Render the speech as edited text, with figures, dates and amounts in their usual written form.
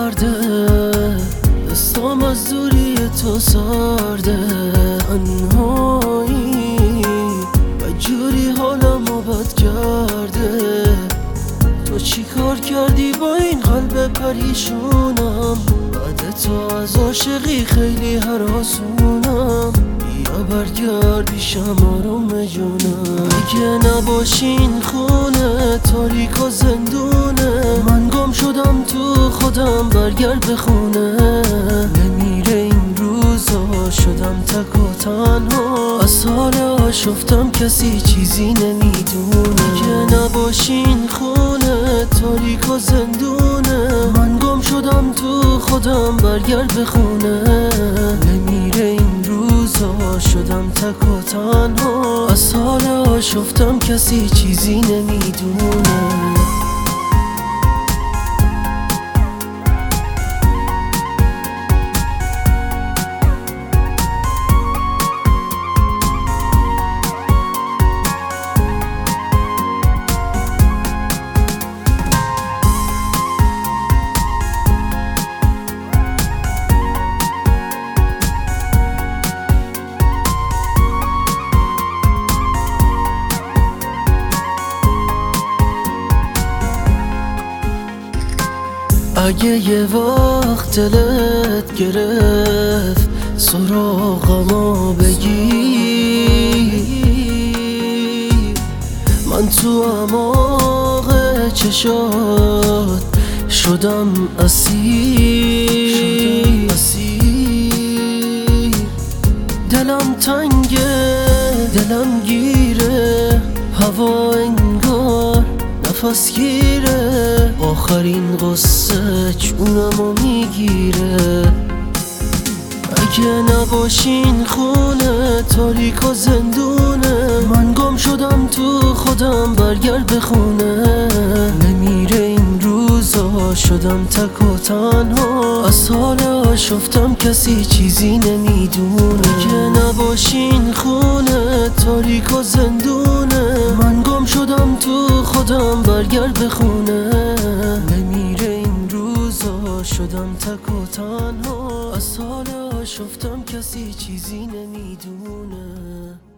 کرده، دستام از دوری تو سارده. تنهایی و جوری حالمو بد کرده. تو چی کار کردی با این قلب پریشونم؟ بعد تو از عاشقی خیلی هراسونم. بیا برگرد پیشم آروم جونم. اگه نباشین خونه تاریک و زندونه، من گم شدم تو خودم، برگرد به خونه. نمیره این روزا، شدم تک و تنها. از حال آشفتم کسی چیزی نمیدونه. اگه نباشین خونه تاریک و زندونه، من گم شدم تو خودم، برگرد به خونه. نمیره این روزا، شدم تک و تنها. از حال آشفتم کسی چیزی نمیدونه. اگه یه وقت دلت گرفت سراغمو بگیر، من تو اعماق چشات شدم اسیر. دلم تنگه، دلم گیره، هوا انگار نفس گیره. آخرین قصه جونمو میگیره. اگه نباشین خونه تاریک و زندونه، من گم شدم تو خودم، برگرد به خونه. نمیره این روزا، شدم تک و تنها. از حال آشفتم کسی چیزی نمیدونه. اگه نباشین خونه تاریک و زندونه، من گم شدم تو خودم، برگرد به خونه. نمیره این روزا، شدم تک و تنها. از حال آشفتم کسی چیزی نمیدونه.